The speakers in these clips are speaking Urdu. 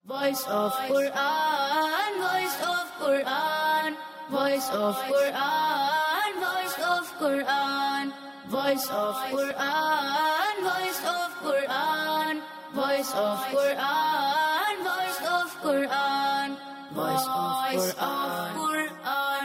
Voice of Quran, Voice of Quran, Voice of Quran, Voice of Quran, Voice of Quran, Voice of Quran, Voice of Quran, Voice of Quran, Voice of Quran.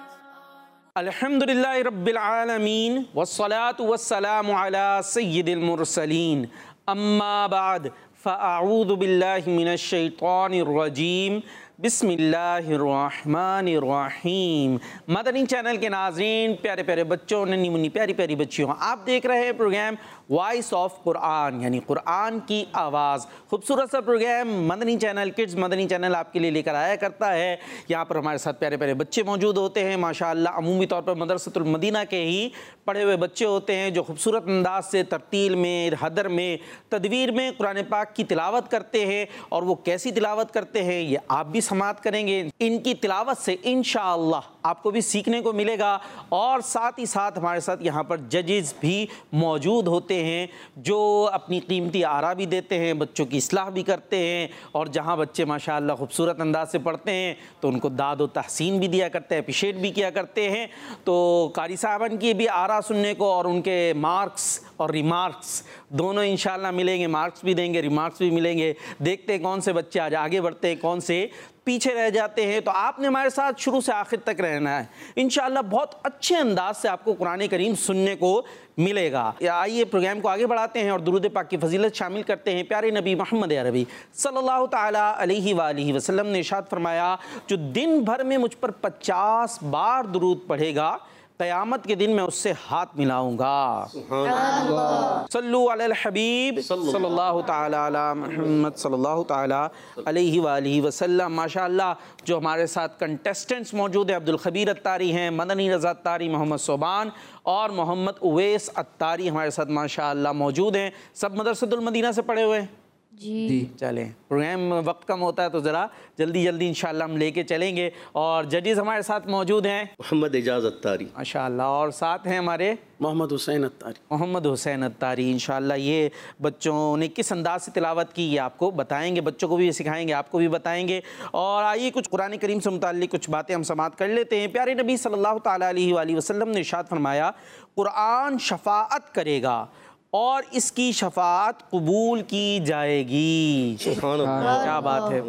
الحمدللہ رب العالمین والصلاة والسلام علی سید المرسلین اما بعد فاعوذ باللہ من الشیطان الرجیم بسم اللہ الرحمن الرحیم۔ مدنی چینل کے ناظرین، پیارے پیارے بچوں، ننھی منی پیاری پیاری بچیوں، آپ دیکھ رہے ہیں پروگرام وائس آف قرآن، یعنی قرآن کی آواز۔ خوبصورت سا پروگرام مدنی چینل کڈز مدنی چینل آپ کے لیے لے کر آیا کرتا ہے۔ یہاں پر ہمارے ساتھ پیارے پیارے بچے موجود ہوتے ہیں ماشاءاللہ، عمومی طور پر مدرسۃ المدینہ کے ہی پڑھے ہوئے بچے ہوتے ہیں جو خوبصورت انداز سے ترتیل میں، حدر میں، تدویر میں قرآن پاک کی تلاوت کرتے ہیں، اور وہ کیسی تلاوت کرتے ہیں یہ آپ بھی سماعت کریں گے۔ ان کی تلاوت سے انشاءاللہ آپ کو بھی سیکھنے کو ملے گا، اور ساتھ ہی ساتھ ہمارے ساتھ یہاں پر ججز بھی موجود ہوتے ہیں جو اپنی قیمتی آراء بھی دیتے ہیں، بچوں کی اصلاح بھی کرتے ہیں، اور جہاں بچے ماشاءاللہ خوبصورت انداز سے پڑھتے ہیں تو ان کو داد و تحسین بھی دیا کرتے ہیں، اپریشیٹ بھی کیا کرتے ہیں۔ تو قاری صاحبان کی بھی آراء سننے کو اور ان کے مارکس اور ریمارکس دونوں انشاءاللہ ملیں گے، مارکس بھی دیں گے، ریمارکس بھی ملیں گے۔ دیکھتے ہیں کون سے بچے آج آگے بڑھتے ہیں، کون سے پیچھے رہ جاتے ہیں۔ تو آپ نے ہمارے ساتھ شروع سے آخر تک رہنا ہے، انشاءاللہ بہت اچھے انداز سے آپ کو قرآن کریم سننے کو ملے گا۔ آئیے پروگرام کو آگے بڑھاتے ہیں اور درود پاک کی فضیلت شامل کرتے ہیں۔ پیارے نبی محمد عربی صلی اللہ تعالیٰ علیہ وآلہ وسلم نے ارشاد فرمایا، جو دن بھر میں مجھ پر 50 بار درود پڑھے گا، قیامت کے دن میں اس سے ہاتھ ملاؤں گا۔ سبحان اللہ۔ صلو علی الحبیب صلی اللہ تعالیٰ علی محمد صلی اللہ تعالیٰ علیہ وآلہ وسلم۔ ماشاءاللہ جو ہمارے ساتھ کنٹیسٹنٹس موجود ہیں، عبدالخبیر اتاری ہیں، مدنی رضا اتاری، محمد صوبان اور محمد اویس اتاری ہمارے ساتھ ماشاءاللہ موجود ہیں۔ سب مدرسۃ المدینہ سے پڑھے ہوئے ہیں؟ جی چلیں، پروگرام وقت کم ہوتا ہے تو ذرا جلدی جلدی انشاءاللہ ہم لے کے چلیں گے۔ اور ججز ہمارے ساتھ موجود ہیں محمد اعجاز اتاری ماشاءاللہ، اور ساتھ ہیں ہمارے محمد حسین اتاری۔ محمد حسین اتاری۔ انشاءاللہ یہ بچوں نے کس انداز سے تلاوت کی یہ آپ کو بتائیں گے، بچوں کو بھی سکھائیں گے، آپ کو بھی بتائیں گے۔ اور آئیے کچھ قرآن کریم سے متعلق کچھ باتیں ہم سماعت کر لیتے ہیں۔ پیارے نبی صلی اللہ تعالیٰ علیہ وآلہ وسلم نے ارشاد فرمایا، قرآن شفاعت کرے گا اور اس کی شفاعت قبول کی جائے گی۔ سبحان اللہ، کیا بات ہے۔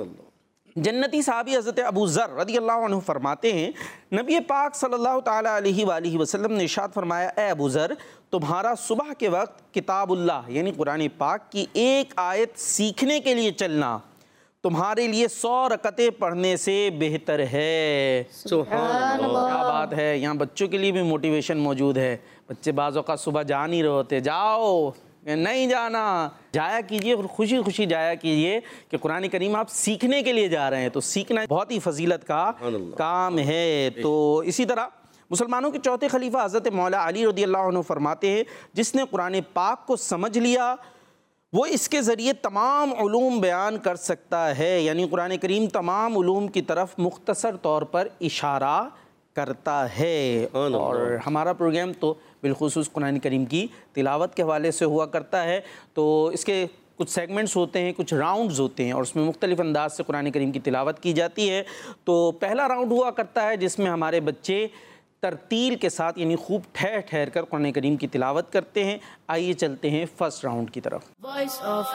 جنتی صحابی حضرت ابو ذر رضی اللہ عنہ فرماتے ہیں، نبی پاک صلی اللہ تعالیٰ علیہ وآلہ وسلم نے ارشاد فرمایا، اے ابو ذر، تمہارا صبح کے وقت کتاب اللہ یعنی قرآن پاک کی ایک آیت سیکھنے کے لیے چلنا تمہارے لیے 100 رکعتیں پڑھنے سے بہتر ہے۔ سبحان اللہ، کیا بات ہے۔ یہاں بچوں کے لیے بھی موٹیویشن موجود ہے۔ بچے بعض اوقات صبح جا نہیں رہے ہوتے، جاؤ، نہیں جانا، جایا کیجئے، خوشی خوشی جایا کیجئے کہ قرآن کریم آپ سیکھنے کے لیے جا رہے ہیں، تو سیکھنا بہت ہی فضیلت کا کام ہے۔ تو اسی طرح مسلمانوں کے چوتھے خلیفہ حضرت مولا علی رضی اللہ عنہ فرماتے ہیں، جس نے قرآن پاک کو سمجھ لیا وہ اس کے ذریعے تمام علوم بیان کر سکتا ہے، یعنی قرآن کریم تمام علوم کی طرف مختصر طور پر اشارہ کرتا ہے۔ اور ہمارا پروگرام تو بالخصوص قرآن کریم کی تلاوت کے حوالے سے ہوا کرتا ہے، تو اس کے کچھ سیگمنٹس ہوتے ہیں، کچھ راؤنڈز ہوتے ہیں، اور اس میں مختلف انداز سے قرآن کریم کی تلاوت کی جاتی ہے۔ تو پہلا راؤنڈ ہوا کرتا ہے جس میں ہمارے بچے ترتیل کے ساتھ یعنی خوب ٹھہر ٹھہر کر قرآن کریم کی تلاوت کرتے ہیں۔ آئیے چلتے ہیں فرسٹ راؤنڈ کی طرف۔ Voice of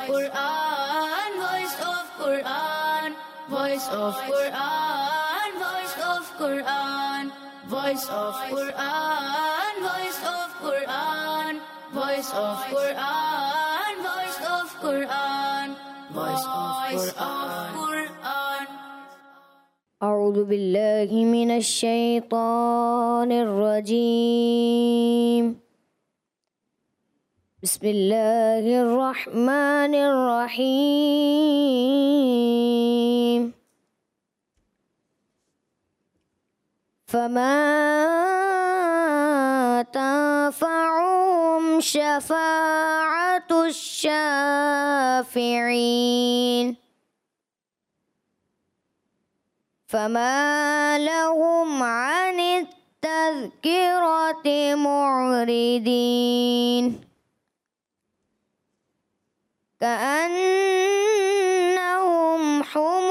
Quran, Voice of Quran, Voice of Quran, Voice of Quran, Voice of Quran, Voice of Quran, Voice of Quran, Voice of Quran, Voice of Quran. اعوذ باللہ من الشیطان الرجیم، بسم اللہ الرحمن الرحیم، فما تنفعهم شفاعة الشافعین، فما لهم عن التذکرة معرضین، كأنهم حمر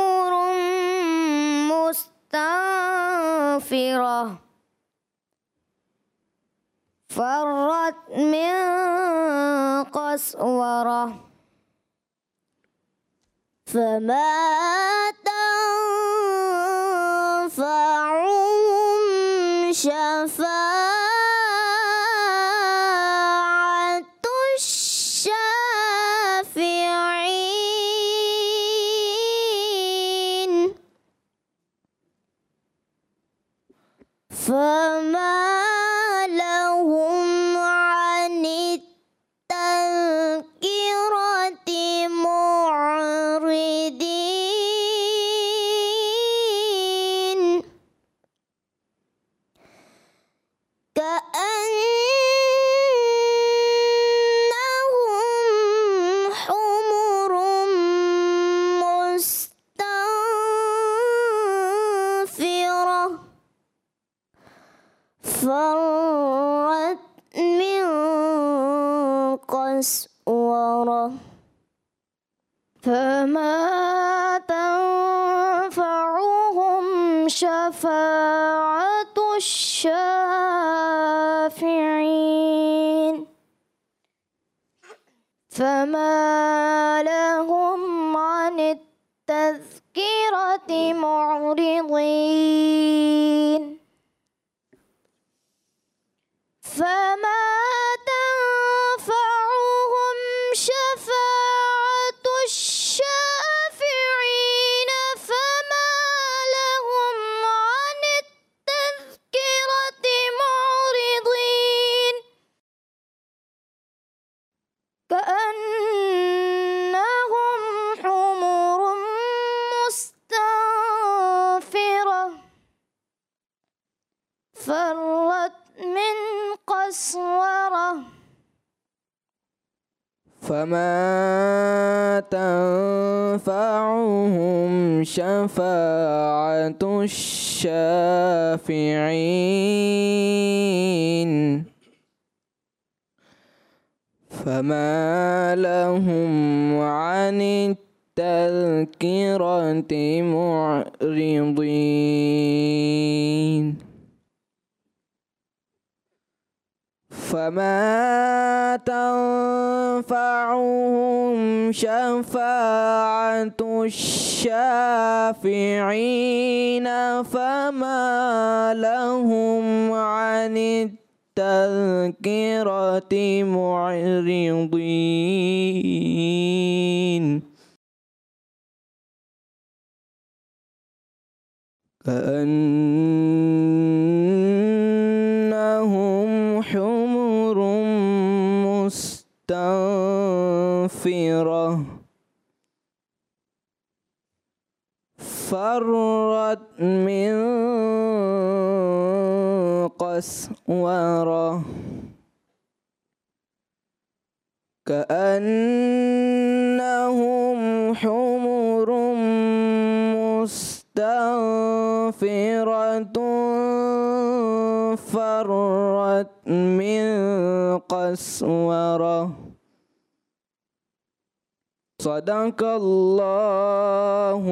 شافرة فرت من قسورة فما تنفعهم شفاعة الشافعين فما لهم عن التذكرة معرضين كأنهم حمر مستنفرة فرت من قسورة فما تنفعهم شفاعة الشافعين فما لهم عن التذكرة معرضين فما تنفعهم شفاعة الشافعين فما لهم عن التذكرة معرضين كأنهم حمر مستنفرة فرت من قسورة فما تنفعهم شفاعة الشافعين فما لهم عن التذكرة معرضين فما تنفعهم شفاعة الشافعين فما لهم عن التذكرة معرضين كأنهم حمر مستنفرة فرت من قسورة كأنهم حمر مستنفرة فرت من قسورة صدق الله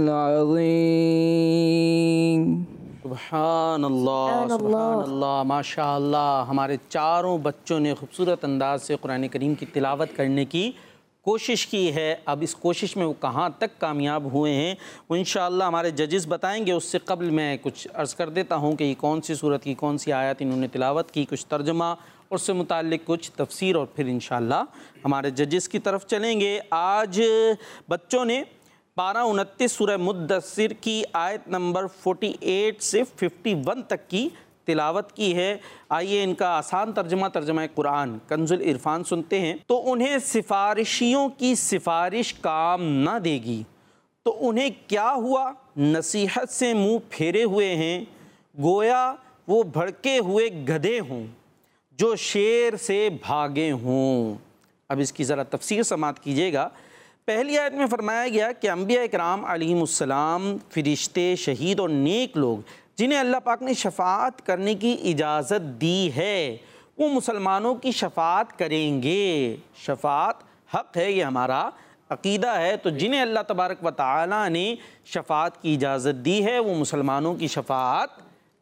العظीम। सुभान अल्लाह माशाअल्लाह। हमारे चारों बच्चों ने खूबसूरत अंदाज से कुरान करीम की तिलावत करने की कोशिश की है। अब इस कोशिश में वो कहाँ तक कामयाब हुए हैं वो इंशाअल्लाह हमारे जजेस बताएंगे। उससे कबल मैं कुछ अर्ज़ कर देता हूँ कि कौन सी सूरत की कौन सी आयत इन्होंने तिलावत की, कुछ तर्जमा और उससे मुताल्लिक़ कुछ तफसीर, और फिर इंशाअल्लाह हमारे जजेस की तरफ चलेंगे। आज बच्चों ने 12-29 सूरह मुद्दस्सिर की आयत नंबर 48 से 51 तक की तिलावत की है। आइए इनका आसान तर्जमा कुरान कंजुल इरफान सुनते हैं। तो उन्हें सिफारिशियों की सिफारिश काम न देगी, तो उन्हें क्या हुआ, नसीहत से मुंह फेरे हुए हैं, गोया वो भड़के हुए गधे हों जो शेर से भागे हों। अब इसकी ज़रा तफसीर समात कीजिएगा। पहली आयत में फरमाया गया कि अंबिया इकराम अलैहिमुस्सलाम, फ़रिश्ते, शहीद और नेक लोग जिन्हें अल्लाह पाक ने शफ़ाअत करने की इजाज़त दी है वो मुसलमानों की शफ़ाअत करेंगे। शफ़ाअत हक़ है, ये हमारा अक़ीदा है। तो जिन्हें अल्लाह तबारक व तआला ने शफ़ाअत की इजाज़त दी है वो मुसलमानों की शफ़ाअत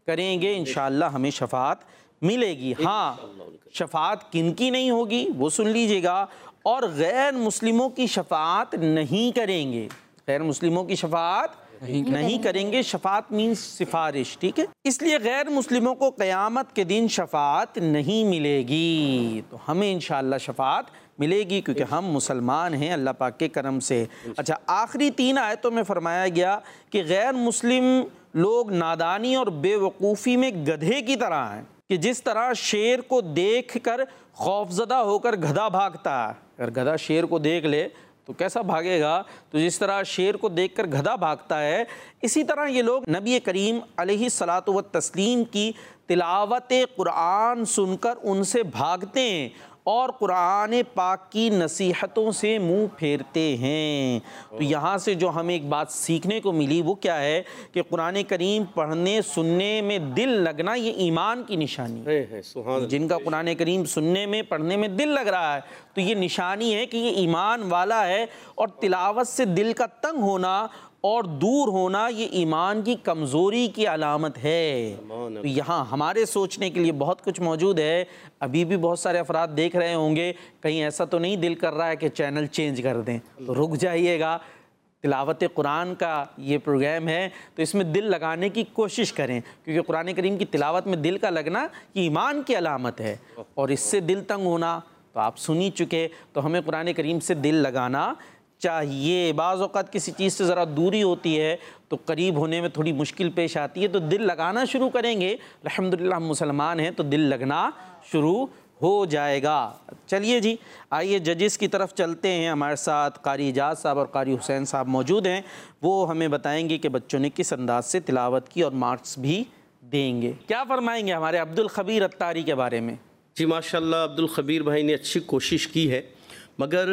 کریں گے انشاءاللہ ہمیں شفاعت ملے گی۔ ہاں، شفاعت کن کی نہیں ہوگی وہ سن لیجئے گا، اور غیر مسلموں کی شفاعت نہیں کریں گے، غیر مسلموں کی شفاعت نہیں کریں گے۔ شفاعت مینس سفارش، ٹھیک ہے؟ اس لیے غیر مسلموں کو قیامت کے دن شفاعت نہیں ملے گی، تو ہمیں انشاءاللہ شفاعت ملے گی کیونکہ ہم مسلمان ہیں اللہ پاک کے کرم سے۔ اچھا، آخری 3 آیتوں میں فرمایا گیا کہ غیر مسلم لوگ نادانی اور بے وقوفی میں گدھے کی طرح ہیں، کہ جس طرح شیر کو دیکھ کر خوفزدہ ہو کر گدھا بھاگتا ہے، اگر گدھا شیر کو دیکھ لے تو کیسا بھاگے گا؟ تو جس طرح شیر کو دیکھ کر گدھا بھاگتا ہے، اسی طرح یہ لوگ نبی کریم علیہ الصلاۃ والتسلیم کی تلاوت قرآن سن کر ان سے بھاگتے ہیں اور قرآن پاک کی نصیحتوں سے منہ پھیرتے ہیں۔ تو یہاں سے جو ہمیں ایک بات سیکھنے کو ملی وہ کیا ہے کہ قرآن کریم پڑھنے سننے میں دل لگنا یہ ایمان کی نشانی ہے۔ جن کا قرآن کریم سننے میں پڑھنے میں دل لگ رہا ہے تو یہ نشانی ہے کہ یہ ایمان والا ہے، اور تلاوت سے دل کا تنگ ہونا اور دور ہونا یہ ایمان کی کمزوری کی علامت ہے۔ تو یہاں ہمارے سوچنے کے لیے بہت کچھ موجود ہے۔ ابھی بھی بہت سارے افراد دیکھ رہے ہوں گے، کہیں ایسا تو نہیں دل کر رہا ہے کہ چینل چینج کر دیں، تو رک جائیے گا، تلاوت قرآن کا یہ پروگرام ہے تو اس میں دل لگانے کی کوشش کریں، کیونکہ قرآن کریم کی تلاوت میں دل کا لگنا یہ ایمان کی علامت ہے، اور اس سے دل تنگ ہونا تو آپ سن ہی چکے۔ تو ہمیں قرآن کریم سے دل لگانا چاہیے۔ بعض اوقات کسی چیز سے ذرا دوری ہوتی ہے تو قریب ہونے میں تھوڑی مشکل پیش آتی ہے، تو دل لگانا شروع کریں گے، الحمدللہ ہم مسلمان ہیں تو دل لگنا شروع ہو جائے گا۔ چلیے جی، آئیے ججز کی طرف چلتے ہیں۔ ہمارے ساتھ قاری اعجاز صاحب اور قاری حسین صاحب موجود ہیں، وہ ہمیں بتائیں گے کہ بچوں نے کس انداز سے تلاوت کی اور مارکس بھی دیں گے۔ کیا فرمائیں گے ہمارے عبدالخبیر اتاری کے بارے میں؟ جی ماشاءاللہ عبدالخبیر بھائی نے اچھی کوشش کی ہے، مگر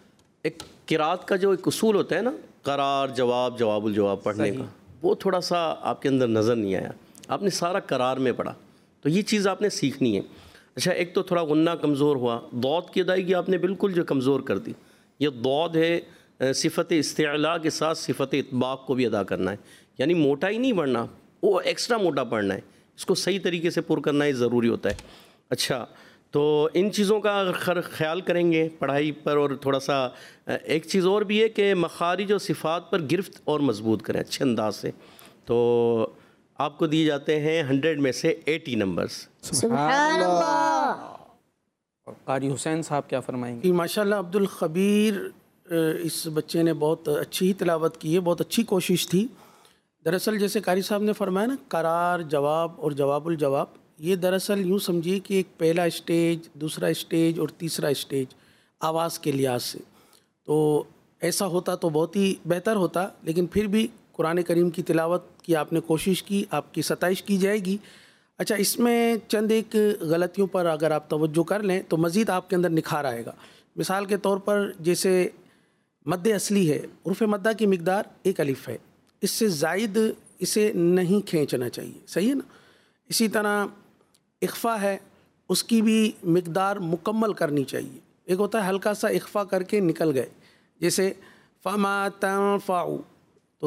ایک قرات کا جو ایک اصول ہوتا ہے نا، قرار جواب جواب الجواب پڑھنے کا، وہ تھوڑا سا آپ کے اندر نظر نہیں آیا۔ آپ نے سارا قرار میں پڑھا، تو یہ چیز آپ نے سیکھنی ہے۔ اچھا، ایک تو تھوڑا غنہ کمزور ہوا، ضاد کی ادائیگی آپ نے بالکل جو کمزور کر دی۔ یہ ضاد ہے صفت استعلاء کے ساتھ صفت اطباق کو بھی ادا کرنا ہے، یعنی موٹا ہی نہیں پڑھنا، وہ ایکسٹرا موٹا پڑھنا ہے، اس کو صحیح طریقے سے پر کرنا ہی ضروری ہوتا ہے۔ اچھا، تو ان چیزوں کا اگر خیال کریں گے پڑھائی پر، اور تھوڑا سا ایک چیز اور بھی ہے کہ مخارج و صفات پر گرفت اور مضبوط کریں اچھے انداز سے۔ تو آپ کو دیے جاتے ہیں 100 میں سے 80 نمبرز۔ سبحان اللہ۔ اور قاری حسین صاحب کیا فرمائیں گے؟ جی ماشاءاللہ عبدالخبیر اس بچے نے بہت اچھی ہی تلاوت کی ہے، بہت اچھی کوشش تھی۔ دراصل جیسے قاری صاحب نے فرمایا نا، قرار جواب اور جواب الجواب، یہ دراصل یوں سمجھیے کہ ایک پہلا اسٹیج، دوسرا اسٹیج اور تیسرا اسٹیج آواز کے لحاظ سے، تو ایسا ہوتا تو بہت ہی بہتر ہوتا، لیکن پھر بھی قرآن کریم کی تلاوت کی آپ نے کوشش کی، آپ کی ستائش کی جائے گی۔ اچھا، اس میں چند ایک غلطیوں پر اگر آپ توجہ کر لیں تو مزید آپ کے اندر نکھار آئے گا۔ مثال کے طور پر جیسے مد اصلی ہے، حروف مدہ کی مقدار 1 الف ہے، اس سے زائد اسے نہیں کھینچنا چاہیے، صحیح ہے نا؟ اسی طرح اخفا ہے، اس کی بھی مقدار مکمل کرنی چاہیے۔ ایک ہوتا ہے ہلکا سا اخفا کر کے نکل گئے، جیسے فما تنفعو، تو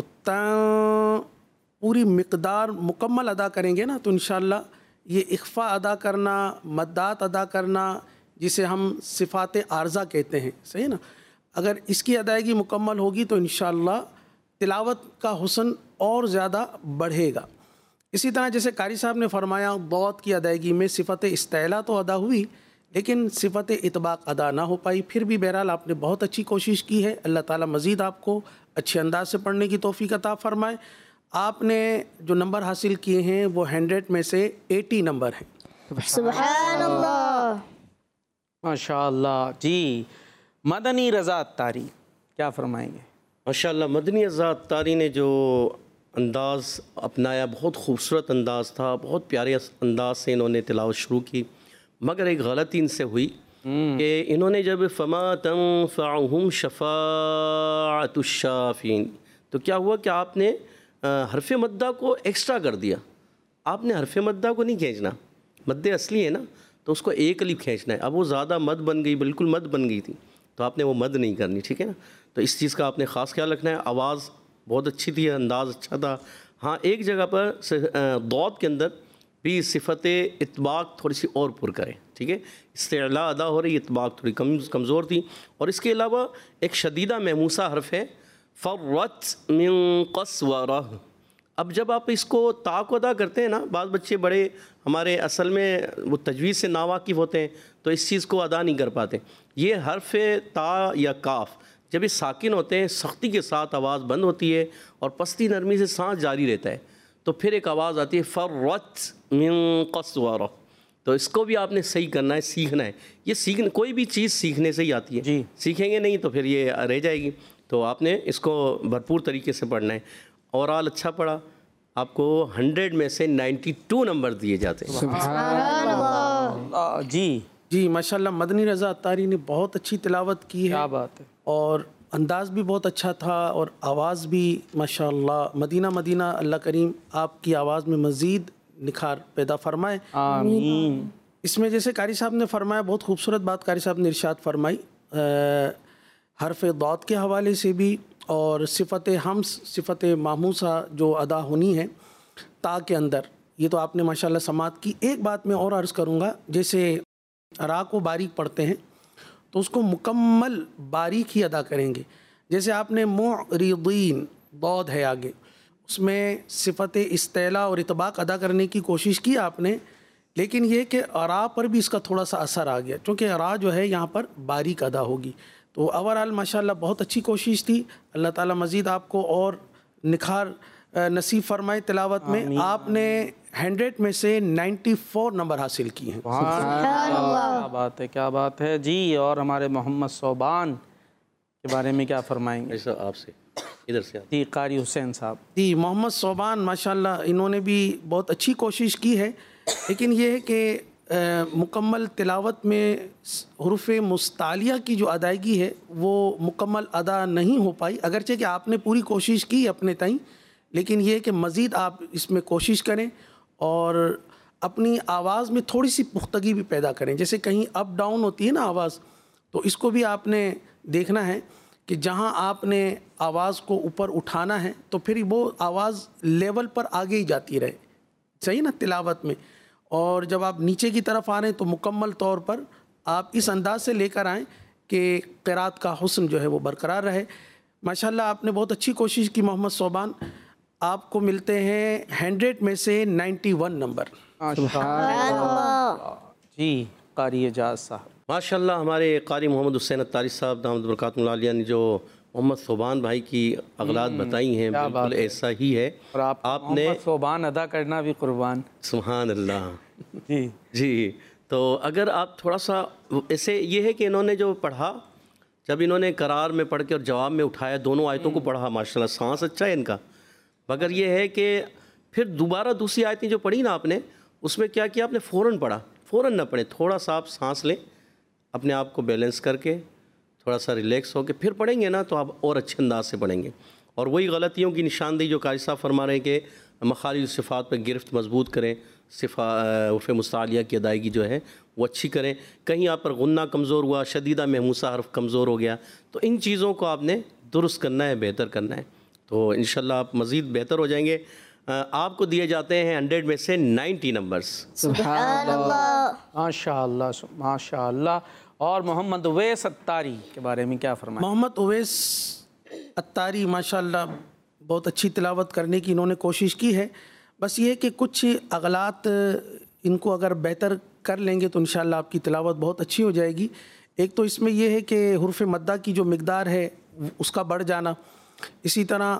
پوری مقدار مکمل ادا کریں گے نا تو انشاءاللہ یہ اخفا ادا کرنا، مدات ادا کرنا، جسے ہم صفات عارضہ کہتے ہیں، صحیح نا؟ اگر اس کی ادائیگی مکمل ہوگی تو انشاءاللہ تلاوت کا حسن اور زیادہ بڑھے گا۔ اسی طرح جیسے قاری صاحب نے فرمایا، ضاد کی ادائیگی میں صفت استعلاء تو ادا ہوئی لیکن صفت اطباق ادا نہ ہو پائی، پھر بھی بہرحال آپ نے بہت اچھی کوشش کی ہے۔ اللہ تعالیٰ مزید آپ کو اچھے انداز سے پڑھنے کی توفیق عطا فرمائے۔ آپ نے جو نمبر حاصل کیے ہیں وہ 100 میں سے 80 نمبر ہیں۔ سبحان اللہ۔ ماشاءاللہ۔ جی، مدنی رضا اتاری کیا فرمائیں گے؟ ماشاءاللہ مدنی رضا اتاری نے جو انداز اپنایا، بہت خوبصورت انداز تھا، بہت پیارے انداز سے انہوں نے تلاوت شروع کی، مگر ایک غلطی ان سے ہوئی کہ انہوں نے جب فما تنفعہم شفاعت الشافعین، تو کیا ہوا کہ آپ نے حرف مدہ کو ایکسٹرا کر دیا۔ آپ نے حرف مدہ کو نہیں کھینچنا، مد اصلی ہے نا تو اس کو 1 الف کھینچنا ہے۔ اب وہ زیادہ مد بن گئی، بالکل مد بن گئی تھی، تو آپ نے وہ مد نہیں کرنی، ٹھیک ہے نا؟ تو اس چیز کا آپ نے خاص خیال رکھنا ہے۔ آواز بہت اچھی تھی، انداز اچھا تھا. ہاں ایک جگہ پر ضاد کے اندر بھی صفت اطباق تھوڑی سی اور پر کریں، ٹھیک ہے. استعلاء ادا ہو رہی، اطباق تھوڑی کمزور تھی. اور اس کے علاوہ ایک شدیدہ محموسہ حرف ہے فرت من قسورہ. اب جب آپ اس کو تا کو ادا کرتے ہیں نا، بعض بچے بڑے ہمارے اصل میں وہ تجوید سے ناواقف ہوتے ہیں تو اس چیز کو ادا نہیں کر پاتے. یہ حرف تا یا کاف جب یہ ساکن ہوتے ہیں سختی کے ساتھ آواز بند ہوتی ہے اور پستی نرمی سے سانس جاری رہتا ہے، تو پھر ایک آواز آتی ہے فرت من قسورہ. تو اس کو بھی آپ نے صحیح کرنا ہے، سیکھنا ہے. یہ کوئی بھی چیز سیکھنے سے ہی آتی ہے. جی. سیکھیں گے نہیں تو پھر یہ رہ جائے گی. تو آپ نے اس کو بھرپور طریقے سے پڑھنا ہے. اورال اچھا پڑھا، آپ کو 100 میں سے 92 نمبر دیے جاتے ہیں. سبحان اللہ. جی ماشاءاللہ مدنی رضا عطاری نے بہت اچھی تلاوت کی ہے. کیا بات ہے. اور انداز بھی بہت اچھا تھا اور آواز بھی ماشاءاللہ. مدینہ اللہ کریم آپ کی آواز میں مزید نکھار پیدا فرمائے. آمین. اس میں جیسے قاری صاحب نے فرمایا، بہت خوبصورت بات قاری صاحب نے ارشاد فرمائی حرف ضاد کے حوالے سے بھی، اور صفت ہمس، صفت محموسہ جو ادا ہونی ہے تا کے اندر، یہ تو آپ نے ماشاءاللہ سماعت کی. ایک بات میں اور عرض کروں گا، جیسے را کو باریک پڑھتے ہیں تو اس کو مکمل باریک ہی ادا کریں گے. جیسے آپ نے معرضین ضاد ہے آگے، اس میں صفت استعلاء اور اطباق ادا کرنے کی کوشش کی آپ نے، لیکن یہ کہ را پر بھی اس کا تھوڑا سا اثر آ گیا، کیونکہ را جو ہے یہاں پر باریک ادا ہوگی. تو اوورآل ماشاءاللہ بہت اچھی کوشش تھی. اللہ تعالیٰ مزید آپ کو اور نکھار نصیب فرمائے تلاوت میں. آپ نے 100 میں سے 94 نمبر حاصل کیے ہیں. کیا بات ہے، کیا بات ہے. جی اور ہمارے محمد صوبان کے بارے میں کیا فرمائیں گے؟ آپ سے ادھر سے جی قاری حسین صاحب. جی محمد صوبان ماشاءاللہ انہوں نے بھی بہت اچھی کوشش کی ہے، لیکن یہ ہے کہ مکمل تلاوت میں حروف مستعلیہ کی جو ادائیگی ہے وہ مکمل ادا نہیں ہو پائی، اگرچہ کہ آپ نے پوری کوشش کی اپنے تئیں، لیکن یہ کہ مزید آپ اس میں کوشش کریں اور اپنی آواز میں تھوڑی سی پختگی بھی پیدا کریں. جیسے کہیں اپ ڈاؤن ہوتی ہے نا آواز، تو اس کو بھی آپ نے دیکھنا ہے کہ جہاں آپ نے آواز کو اوپر اٹھانا ہے تو پھر وہ آواز لیول پر آگے ہی جاتی رہے، صحیح نا تلاوت میں. اور جب آپ نیچے کی طرف آ رہے ہیں تو مکمل طور پر آپ اس انداز سے لے کر آئیں کہ قرات کا حسن جو ہے وہ برقرار رہے. ماشاءاللہ آپ نے بہت اچھی کوشش کی محمد صوبان. آپ کو ملتے ہیں 100 میں سے 91 نمبر. جی قاری اعجاز صاحب. ماشاءاللہ ہمارے قاری محمد حسین عطاری صاحب دامت برکاتہ العالیہ نے جو محمد صوبان بھائی کی اغلاط بتائی ہیں بالکل ایسا ہی ہے. اور آپ نے صوبان ادا کرنا بھی قربان. سبحان اللہ. جی تو اگر آپ تھوڑا سا ایسے یہ ہے کہ انہوں نے جو پڑھا، جب انہوں نے قرار میں پڑھ کے اور جواب میں اٹھایا، دونوں آیتوں کو پڑھا، ماشاءاللہ سانس اچھا ہے ان کا. مگر یہ ہے کہ پھر دوبارہ دوسری آیتیں جو پڑھی نا آپ نے، اس میں کیا کیا آپ نے فوراً پڑھا. فوراً نہ پڑھیں، تھوڑا سا آپ سانس لیں، اپنے آپ کو بیلنس کر کے تھوڑا سا ریلیکس ہو کے پھر پڑھیں گے نا تو آپ اور اچھے انداز سے پڑھیں گے. اور وہی غلطیوں کی نشاندہی جو قاری صاحب فرما رہے ہیں کہ مخارج صفات پہ گرفت مضبوط کریں، حروف مستعلیہ کی ادائیگی جو ہے وہ اچھی کریں. کہیں آپ پر غنہ کمزور ہوا، شدیدہ محموسہ حرف کمزور ہو گیا، تو ان چیزوں کو آپ نے درست کرنا ہے، بہتر کرنا ہے. تو انشاءاللہ آپ مزید بہتر ہو جائیں گے. آپ کو دیے جاتے ہیں 100 میں سے 90 نمبرز. سبحان اللہ. ماشاءاللہ ماشاءاللہ. اور محمد اویس عطاری کے بارے میں کیا فرمائیں؟ محمد اویس عطاری ماشاءاللہ بہت اچھی تلاوت کرنے کی انہوں نے کوشش کی ہے. بس یہ کہ کچھ اغلاط ان کو اگر بہتر کر لیں گے تو انشاءاللہ آپ کی تلاوت بہت اچھی ہو جائے گی. ایک تو اس میں یہ ہے کہ حروف مدہ کی جو مقدار ہے اس کا بڑھ جانا. اسی طرح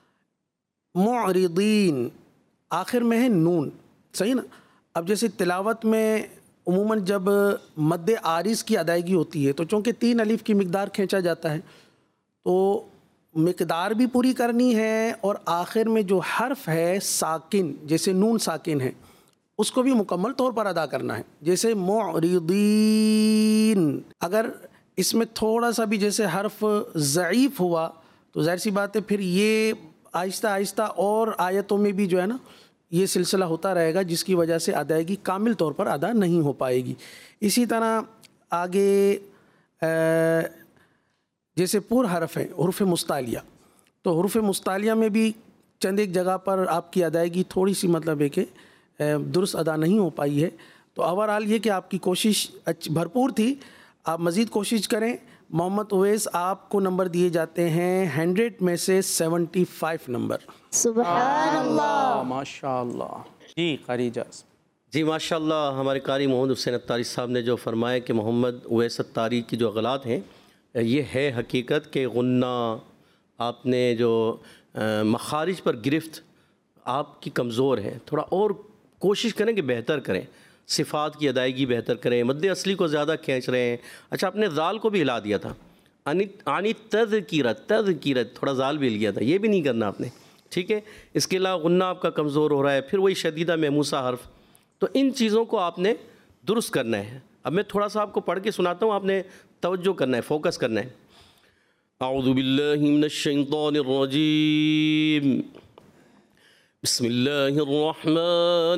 معرضین آخر میں ہے نون، صحیح نا. اب جیسے تلاوت میں عموماً جب مد عارض کی ادائیگی ہوتی ہے تو چونکہ 3 الف کی مقدار کھینچا جاتا ہے تو مقدار بھی پوری کرنی ہے، اور آخر میں جو حرف ہے ساکن، جیسے نون ساکن ہے، اس کو بھی مکمل طور پر ادا کرنا ہے. جیسے معرضین، اگر اس میں تھوڑا سا بھی جیسے حرف ضعیف ہوا تو ظاہر سی بات ہے پھر یہ آہستہ آہستہ اور آیتوں میں بھی جو ہے نا یہ سلسلہ ہوتا رہے گا، جس کی وجہ سے ادائیگی کامل طور پر ادا نہیں ہو پائے گی. اسی طرح آگے جیسے پور حرف ہیں حروف مستعلیہ، تو حروف مستعلیہ میں بھی چند ایک جگہ پر آپ کی ادائیگی تھوڑی سی مطلب ہے کہ درست ادا نہیں ہو پائی ہے. تو اوورآل یہ کہ آپ کی کوشش بھرپور تھی. آپ مزید کوشش کریں. محمد اویس آپ کو نمبر دیے جاتے ہیں 100 میں سے 75 نمبر. سبحان اللہ. ماشاء اللہ. جی قاری اجاز. جی ماشاء اللہ. ہمارے قاری محمد حسین اتاری صاحب نے جو فرمایا کہ محمد اویس اتاری کی جو غلط ہیں یہ ہے حقیقت کہ غنہ آپ نے جو مخارج پر گرفت آپ کی کمزور ہے. تھوڑا اور کوشش کریں کہ بہتر کریں. صفات کی ادائیگی بہتر کریں. مد اصلی کو زیادہ کھینچ رہے ہیں. اچھا آپ نے ذال کو بھی ہلا دیا تھا. انی تذکیرت تھوڑا ذال بھی ہل گیا تھا. یہ بھی نہیں کرنا آپ نے. ٹھیک ہے. اس کے علاوہ غنہ آپ کا کمزور ہو رہا ہے. پھر وہی شدیدہ محموسہ حرف. تو ان چیزوں کو آپ نے درست کرنا ہے. اب میں تھوڑا سا آپ کو پڑھ کے سناتا ہوں. آپ نے توجہ کرنا ہے, فوکس کرنا ہے. اعوذ باللہ من الشیطان الرجیم. بسم اللہ الرحمن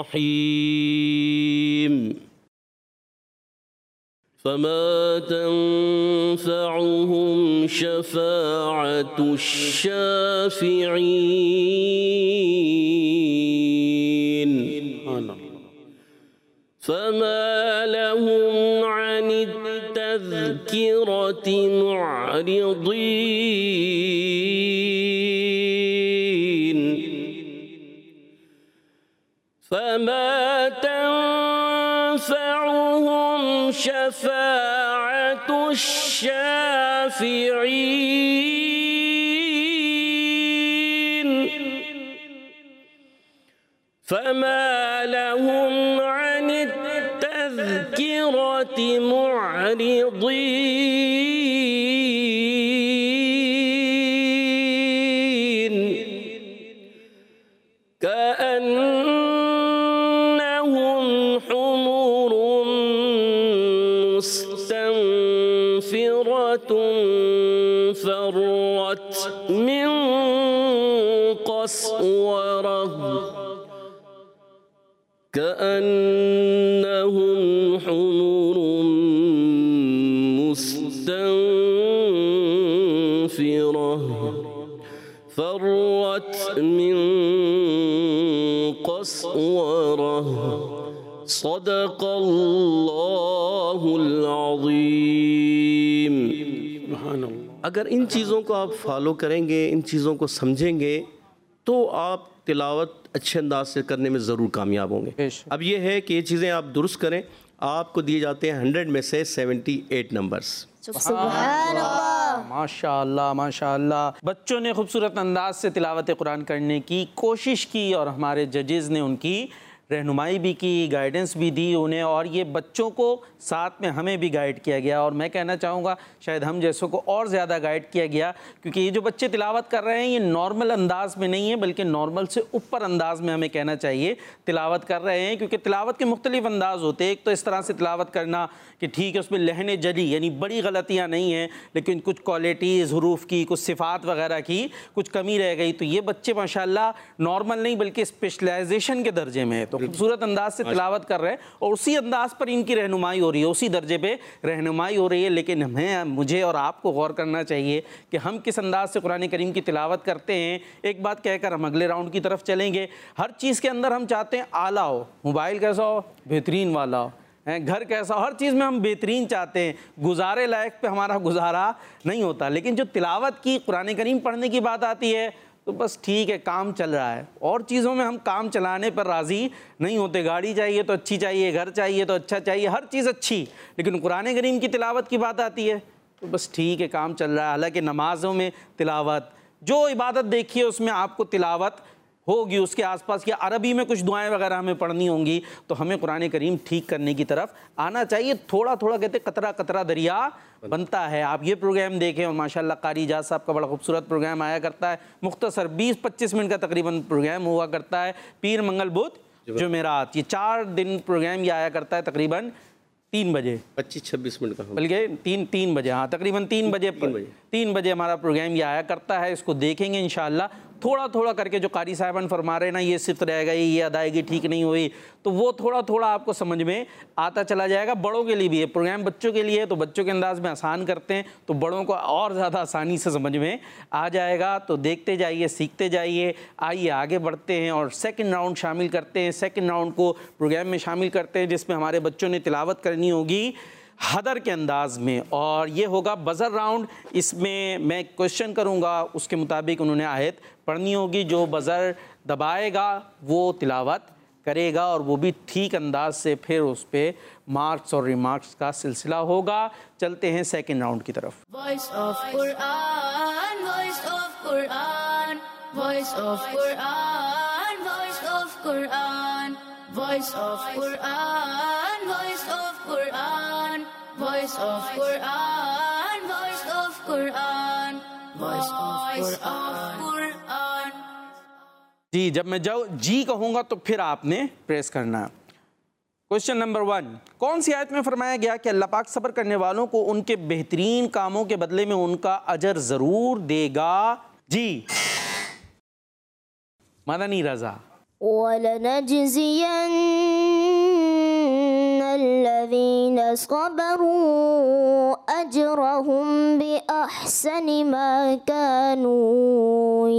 الرحیم. فما تنفعهم شفاعة الشافعین. فما لهم عن التذکرة معرضین. فما تنفعهم شفاعة الشافعین. فما لهم عن التذکرة معرضین. كأنهم حمر مستنفرة فرت من قسورة. كأنهم حمر مستنفرة فرت من قسورة. صدق اللہ العظیم. اگر ان چیزوں کو آپ فالو کریں گے, ان چیزوں کو سمجھیں گے, تو آپ تلاوت اچھے انداز سے کرنے میں ضرور کامیاب ہوں گے. اب یہ ہے کہ یہ چیزیں آپ درست کریں. آپ کو دیے جاتے ہیں 100 میں سے 78 نمبرز. سبحان اللہ. ماشاء اللہ ماشاء اللہ. بچوں نے خوبصورت انداز سے تلاوت قرآن کرنے کی کوشش کی اور ہمارے ججز نے ان کی رہنمائی بھی کی, گائیڈنس بھی دی انہیں, اور یہ بچوں کو ساتھ میں ہمیں بھی گائیڈ کیا گیا. اور میں کہنا چاہوں گا شاید ہم جیسوں کو اور زیادہ گائیڈ کیا گیا, کیونکہ یہ جو بچے تلاوت کر رہے ہیں یہ نارمل انداز میں نہیں ہے بلکہ نارمل سے اوپر انداز میں ہمیں کہنا چاہیے تلاوت کر رہے ہیں. کیونکہ تلاوت کے مختلف انداز ہوتے ہیں. ایک تو اس طرح سے تلاوت کرنا کہ ٹھیک ہے اس میں لہن جلی یعنی بڑی غلطیاں نہیں ہیں, لیکن کچھ کوالٹیز حروف کی, کچھ صفات وغیرہ کی کچھ کمی رہ گئی. تو یہ بچے ماشاءاللہ نارمل نہیں بلکہ اسپیشلائزیشن کے درجے میں ہے. تو خوبصورت انداز سے تلاوت کر رہے ہیں اور اسی انداز پر ان کی رہنمائی ہو رہی ہے, اسی درجے پہ رہنمائی ہو رہی ہے. لیکن مجھے اور آپ کو غور کرنا چاہیے کہ ہم کس انداز سے قرآن کریم کی تلاوت کرتے ہیں. ایک بات کہہ کر ہم اگلے راؤنڈ کی طرف چلیں گے. ہر چیز کے اندر ہم چاہتے ہیں اعلیٰ ہو, موبائل کیسا ہو, بہترین والا ہو, گھر کیسا ہو, ہر چیز میں ہم بہترین چاہتے ہیں. گزارے لائق پہ ہمارا گزارا نہیں ہوتا. لیکن جو تلاوت کی قرآن کریم پڑھنے کی بات آتی ہے تو بس ٹھیک ہے کام چل رہا ہے. اور چیزوں میں ہم کام چلانے پر راضی نہیں ہوتے. گاڑی چاہیے تو اچھی چاہیے, گھر چاہیے تو اچھا چاہیے, ہر چیز اچھی. لیکن قرآن کریم کی تلاوت کی بات آتی ہے تو بس ٹھیک ہے کام چل رہا ہے. حالانکہ نمازوں میں تلاوت, جو عبادت دیکھیے اس میں آپ کو تلاوت ہوگی اس کے آس پاس, یا عربی میں کچھ دعائیں وغیرہ ہمیں پڑھنی ہوں گی. تو ہمیں قرآن کریم ٹھیک کرنے کی طرف آنا چاہیے. تھوڑا تھوڑا کہتے قطرہ قطرہ دریا بنتا ہے. آپ یہ پروگرام دیکھیں اور ماشاءاللہ قاری اجاز صاحب کا بڑا خوبصورت پروگرام آیا کرتا ہے, مختصر 20-25 منٹ کا تقریباً پروگرام ہوا کرتا ہے. پیر منگل بدھ جمعرات, یہ 4 دن پروگرام یہ آیا کرتا ہے تقریباً 3 بجے, 25-26 منٹ کا, بلکہ 3 بجے, ہاں تقریباً 3 بجے 3 بجے ہمارا پروگرام یہ آیا کرتا ہے، اس کو دیکھیں گے انشاءاللہ۔ تھوڑا تھوڑا کر کے جو قاری صاحبان فرما رہے ہیں نا، یہ صرف رہ گئی، یہ ادائیگی ٹھیک نہیں ہوئی، تو وہ تھوڑا تھوڑا آپ کو سمجھ میں آتا چلا جائے گا۔ بڑوں کے لیے بھی ہے پروگرام، بچوں کے لیے تو بچوں کے انداز میں آسان کرتے ہیں، تو بڑوں کو اور زیادہ آسانی سے سمجھ میں آ جائے گا۔ تو دیکھتے جائیے، سیکھتے جائیے۔ آئیے آگے بڑھتے ہیں اور سیکنڈ راؤنڈ شامل کرتے ہیں۔ سیکنڈ راؤنڈ کو پروگرام میں شامل کرتے ہیں، جس میں ہمارے بچوں نے تلاوت کرنی ہوگی حدر کے انداز میں، اور یہ ہوگا بزر راؤنڈ۔ اس میں کوشچن کروں گا، اس کے مطابق انہوں نے آیت پڑھنی ہوگی۔ جو بزر دبائے گا وہ تلاوت کرے گا، اور وہ بھی ٹھیک انداز سے، پھر اس پہ مارکس اور ریمارکس کا سلسلہ ہوگا۔ چلتے ہیں سیکنڈ راؤنڈ کی طرف۔ Voice of Quran, voice of Quran, voice of Quran, voice of Quran, voice of Quran, voice of Quran, voice of Quran, voice of Quran, voice of Quran. جی جب میں جی کہوں گا تو پھر آپ نے پریس کرنا ہے۔ کوشچن نمبر 1، کون سی آیت میں فرمایا گیا کہ اللہ پاک صبر کرنے والوں کو ان کے بہترین کاموں کے بدلے میں ان کا اجر ضرور دے گا؟ جی مدنی رضا۔ وَلَنَجْزِيَنَّ الَّذِينَ صَبَرُوا أَجْرَهُمْ بِأَحْسَنِ مَا كَانُوا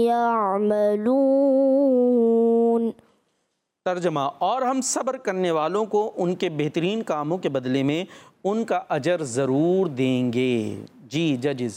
يَعْمَلُونَ۔ ترجمہ، اور ہم صبر کرنے والوں کو ان کے بہترین کاموں کے بدلے میں ان کا اجر ضرور دیں گے۔ جی ججز۔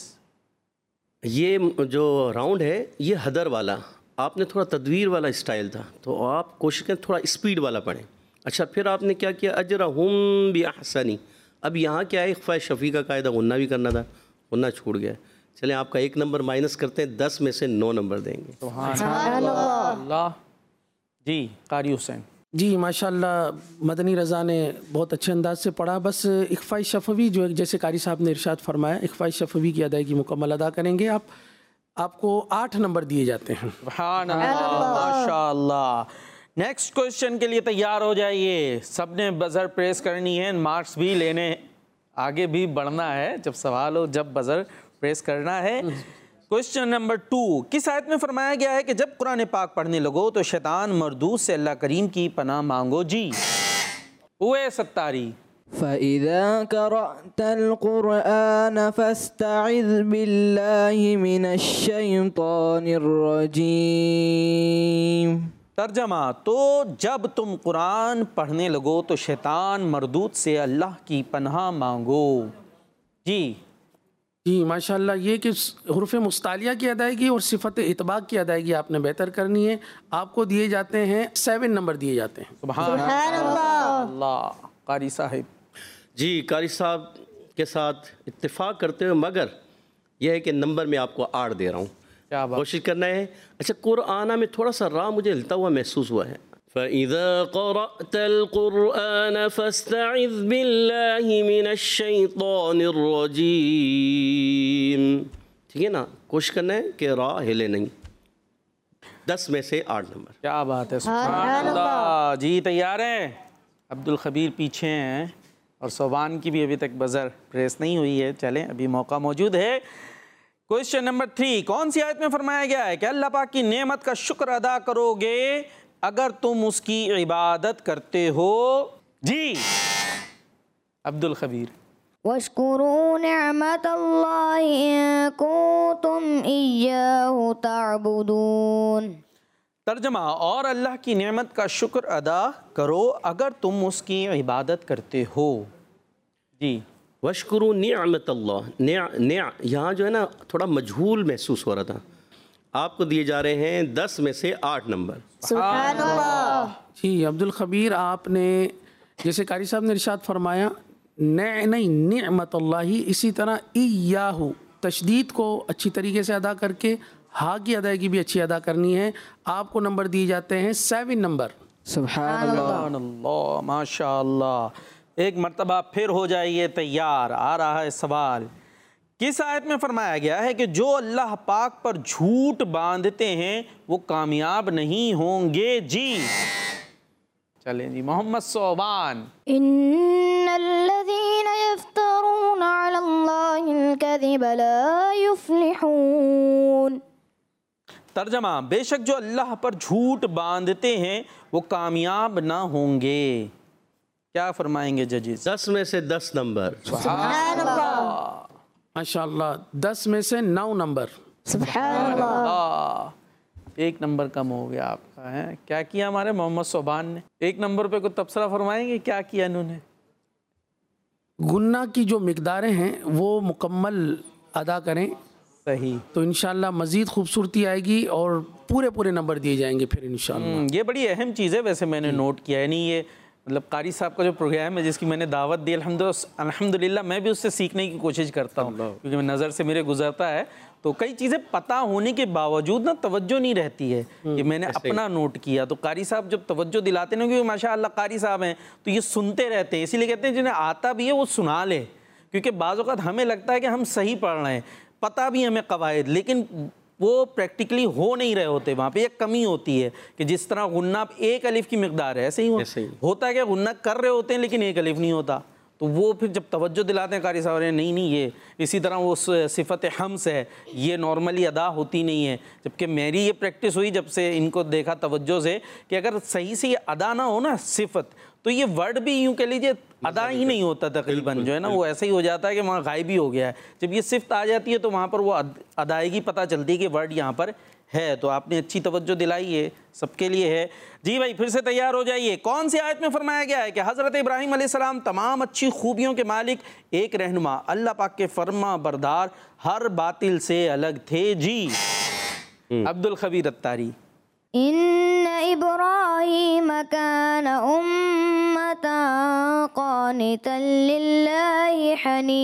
یہ جو راؤنڈ ہے یہ حدر والا، آپ نے تھوڑا تدویر والا اسٹائل تھا، تو آپ کوشش کریں تھوڑا اسپیڈ والا پڑھیں۔ اچھا پھر آپ نے کیا کیا؟ اجرہم بِأَحْسَنِ۔ اب یہاں کیا ہے، اخفاء شفیع کا قاعدہ، غنہ بھی کرنا تھا، غنہ چھوٹ گیا۔ چلیں آپ کا 1 نمبر مائنس کرتے ہیں، 10 میں سے 9 نمبر دیں گے۔ سبحان اللہ۔ جی قاری حسین۔ جی ماشاءاللہ مدنی رضا نے بہت اچھے انداز سے پڑھا۔ بس اخفاء شفوی جو جیسے قاری صاحب نے ارشاد فرمایا، اخفاء شفوی کی ادائیگی مکمل ادا کریں گے آپ کو 8 نمبر دیے جاتے ہیں۔ سبحان اللہ، ماشاءاللہ۔ نیکسٹ کوشچن کے لیے تیار ہو جائیے۔ سب نے بزر پریس کرنی ہے، مارکس بھی لینے، آگے بھی بڑھنا ہے۔ جب سوال ہو جب بزر پریس کرنا ہے۔ کوشچن نمبر 2، کس آیت میں فرمایا گیا ہے کہ جب قرآن پاک پڑھنے لگو تو شیطان مردود سے اللہ کریم کی پناہ مانگو؟ جی اوے ستاری۔ فَإِذَا قَرَأْتَ الْقُرْآنَ فَاسْتَعِذْ بِاللَّهِ مِنَ الشَّيْطَانِ الرَّجِيمِ۔ ترجمہ، تو جب تم قرآن پڑھنے لگو تو شیطان مردود سے اللہ کی پناہ مانگو۔ جی جی ماشاءاللہ، یہ کہ حروف مستعلیہ کی ادائیگی اور صفت اطباق کی ادائیگی آپ نے بہتر کرنی ہے۔ آپ کو دیے جاتے ہیں 7 نمبر دیے جاتے ہیں۔ سبحان اللہ۔ قاری صاحب۔ جی قاری صاحب کے ساتھ اتفاق کرتے ہوئے، مگر یہ ہے کہ نمبر میں آپ کو 8 دے رہا ہوں، کیا بات۔ کوشش کرنا ہے۔ اچھا قرآن میں تھوڑا سا راہ مجھے ہلتا ہوا محسوس ہوا ہے۔ فَإِذَا قَرَأْتَ الْقُرْآنَ فَاسْتَعِذْ بِاللَّهِ مِنَ الشَّيْطَانِ الرَّجِيمِ۔ ٹھیک ہے نا، کوشش کرنا ہے کہ راہ ہلے نہیں۔ 10 میں سے 8 نمبر۔ کیا بات ہے، سبحان اللہ۔ جی تیار ہیں؟ عبد الخبیر پیچھے ہیں، اور صوبان کی بھی ابھی تک بزر پریس نہیں ہوئی ہے۔ چلیں ابھی موقع موجود ہے۔ کوشچن نمبر 3، کون سی آیت میں فرمایا گیا ہے کہ اللہ پاک کی نعمت کا شکر ادا کرو گے اگر تم اس کی عبادت کرتے ہو؟ جی عبد الخبیر۔ وَاشْكُرُوا نِعْمَةَ اللَّهِ إِن كُنتُمْ إِيَّاهُ تَعْبُدُونَ۔ ترجمہ، اور اللہ کی نعمت کا شکر ادا کرو اگر تم اس کی عبادت کرتے ہو۔ جی وَاشْكُرُوا نِعْمَةَ اللَّهِ۔ یہاں جو ہے نا تھوڑا مجہول محسوس ہو رہا تھا۔ آپ کو دیے جا رہے ہیں 10 میں سے 8 نمبر۔ سبحان اللہ۔ جی عبد الخبیر، آپ نے جیسے قاری صاحب نے ارشاد فرمایا نہیں نعمت اللہ، اسی طرح ایاہو تشدید کو اچھی طریقے سے ادا کر کے ہاں کی ادائیگی بھی اچھی ادا کرنی ہے۔ آپ کو نمبر دیے جاتے ہیں 7 نمبر۔ سبحان اللہ۔ سبحان اللہ، ماشاء اللہ۔ ایک مرتبہ پھر ہو جائیے تیار، آ رہا ہے سوال۔ کس آیت میں فرمایا گیا ہے کہ جو اللہ پاک پر جھوٹ باندھتے ہیں وہ کامیاب نہیں ہوں گے؟ جی چلیں جی محمد صوبان۔ إن الذين يفترون على الله الكذب لا يفلحون. ترجمہ، بے شک جو اللہ پر جھوٹ باندھتے ہیں وہ کامیاب نہ ہوں گے. کیا فرمائیں گے ججز؟ 10 میں سے 10 نمبر. سبحان اللہ. ماشاءاللہ 10 میں سے 9 نمبر. سبحان اللہ. ایک نمبر کم ہو گیا آپ کا. ہے کیا کیا ہمارے محمد صوبان نے؟ ایک نمبر پہ کوئی تبصرہ فرمائیں گے کیا کیا انہوں نے؟ گناہ کی جو مقداریں ہیں وہ مکمل ادا کریں صحیح. تو انشاءاللہ مزید خوبصورتی آئے گی اور پورے نمبر دیے جائیں گے پھر انشاءاللہ. یہ بڑی اہم چیز ہے ویسے میں نے نوٹ کیا. یعنی یہ مطلب قاری صاحب کا جو پروگرام ہے جس کی میں نے دعوت دی الحمدللہ میں بھی اس سے سیکھنے کی کوشش کرتا ہوں کیونکہ میں نظر سے میرے گزرتا ہے تو کئی چیزیں پتہ ہونے کے باوجود نا توجہ نہیں رہتی ہے کہ میں نے اپنا نوٹ کیا. تو قاری صاحب جب توجہ دلاتے ہیں کیونکہ ماشاءاللہ قاری صاحب ہیں تو یہ سنتے رہتے ہیں. اسی لیے کہتے ہیں جنہیں آتا بھی ہے وہ سنا لے کیونکہ بعض اوقات ہمیں لگتا ہے کہ ہم صحیح پڑھ رہے ہیں پتہ بھی ہمیں قواعد لیکن وہ پریکٹیکلی ہو نہیں رہے ہوتے. وہاں پہ ایک کمی ہوتی ہے کہ جس طرح غنہ ایک الف کی مقدار ہے ایسے ہی ہوتا ہے کہ غنہ کر رہے ہوتے ہیں لیکن ایک الف نہیں ہوتا. تو وہ پھر جب توجہ دلاتے ہیں قاری صاحب نہیں یہ اسی طرح وہ صفت حمس ہے یہ نارملی ادا ہوتی نہیں ہے. جبکہ میری یہ پریکٹس ہوئی جب سے ان کو دیکھا توجہ سے کہ اگر صحیح سے یہ ادا نہ ہو نا صفت تو یہ ورڈ بھی یوں کہہ لیجیے ادا ہی نہیں ہوتا تقریباً جو ہے نا وہ ایسا ہی ہو جاتا ہے کہ وہاں غائب ہی ہو گیا ہے. جب یہ صفت آ جاتی ہے تو وہاں پر وہ ادائیگی پتہ چلتی ہے کہ ورڈ یہاں پر ہے. تو آپ نے اچھی توجہ دلائی ہے سب کے لیے ہے. جی بھائی پھر سے تیار ہو جائیے. کون سی آیت میں فرمایا گیا ہے کہ حضرت ابراہیم علیہ السلام تمام اچھی خوبیوں کے مالک ایک رہنما اللہ پاک کے فرما بردار ہر باطل سے الگ تھے؟ جی عبد الخبیر اتاری. إن إبراهيم كان أمة قانتا لله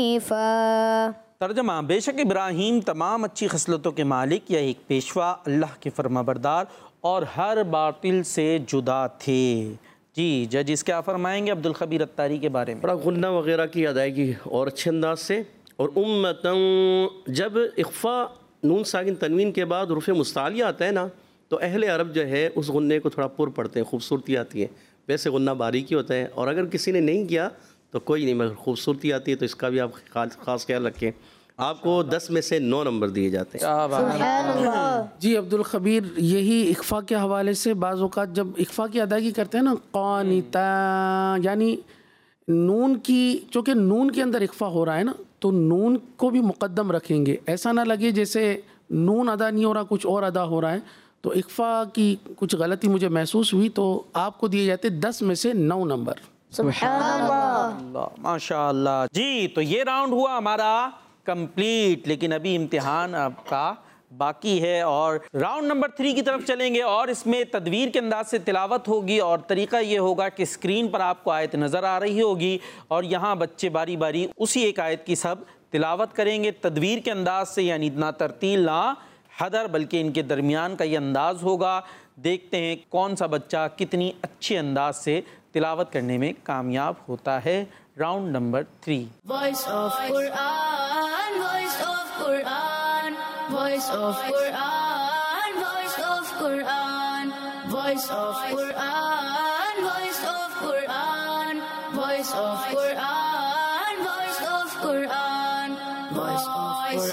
حنيفا. ترجمہ، بے شک ابراہیم تمام اچھی خصلتوں کے مالک یا ایک پیشوا اللہ کے فرما بردار اور ہر باطل سے جدا تھے. جی ججز کیا فرمائیں گے عبد الخبیر اتاری کے بارے میں؟ بڑا غنہ وغیرہ کی ادائیگی اور اچھے انداز سے. اور امتاً جب اخفا نون ساکن تنوین کے بعد حروف مستعلیہ آتا ہے نا تو اہل عرب جو ہے اس غنّے کو تھوڑا پر پڑھتے ہیں خوبصورتی آتی ہے. ویسے غنّہ باریکی ہوتا ہے اور اگر کسی نے نہیں کیا تو کوئی نہیں مگر خوبصورتی آتی ہے تو اس کا بھی آپ خاص خیال رکھیں. آپ کو 10 میں سے 9 نمبر دیے جاتے ہیں. سبحان اللہ. جی عبد الخبیر یہی اخفا کے حوالے سے بعض اوقات جب اخفا کی ادائیگی کرتے ہیں نا قانتا یعنی نون کی چونکہ نون کے اندر اخفا ہو رہا ہے نا تو نون کو بھی مقدم رکھیں گے. ایسا نہ لگے جیسے نون ادا نہیں ہو رہا کچھ اور ادا ہو رہا ہے. تو اخفا کی کچھ غلطی مجھے محسوس ہوئی تو آپ کو دیے جاتے 10 میں سے 9 نمبر. سبحان اللہ. ماشاء اللہ. جی تو یہ راؤنڈ ہوا ہمارا کمپلیٹ لیکن ابھی امتحان آپ کا باقی ہے اور راؤنڈ نمبر 3 کی طرف چلیں گے اور اس میں تدویر کے انداز سے تلاوت ہوگی اور طریقہ یہ ہوگا کہ اسکرین پر آپ کو آیت نظر آ رہی ہوگی اور یہاں بچے باری باری اسی ایک آیت کی سب تلاوت کریں گے تدویر کے انداز سے یعنی نہ ترتیل نہ حدر بلکہ ان کے درمیان کا یہ انداز ہوگا. دیکھتے ہیں کون سا بچہ کتنی اچھے انداز سے تلاوت کرنے میں کامیاب ہوتا ہے. Round number 3. Voice of Quran, voice of Quran, voice of Quran, voice of Quran, voice of Quran, voice of Quran, voice of Quran, voice of Quran, voice of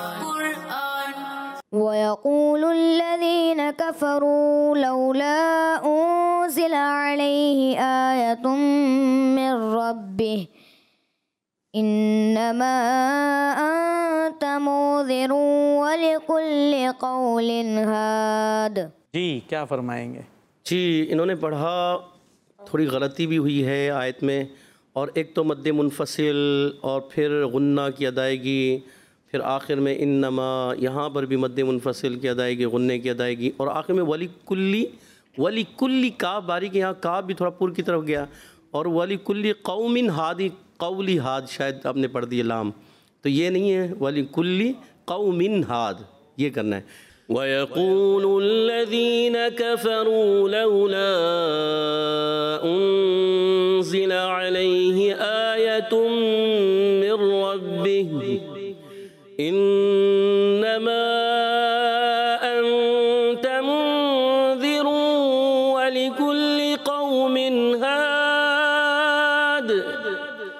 Quran. ويقول الذين كفروا لولا أنزل عليه آية من ربه إنما أنت منذر ولكل قول هاد. جی کیا فرمائیں گے؟ جی انہوں نے پڑھا تھوڑی غلطی بھی ہوئی ہے آیت میں اور ایک تو مد منفصل اور پھر غنہ کی ادائیگی پھر آخر میں انما یہاں پر بھی مد منفصل کی ادائیگی غنّے کی ادائیگی اور آخر میں ولی کلی کا باریک یہاں کا بھی تھوڑا پر کی طرف گیا اور ولی کلی قوم ہادی قولی ہاد شاید آپ نے پڑھ دی لام تو یہ نہیں ہے ولی کلی قوم ہاد یہ کرنا ہے. وَيَقُولُ الَّذِينَ كَفَرُوا لَوْلَا أُنزِلَ عَلَيْهِ آيَةٌ مِّن رَّبِّهِ إِنَّمَا أَنتَ مُنذِرٌ وَلِكُلِّ قَوْمٍ هَادٍ.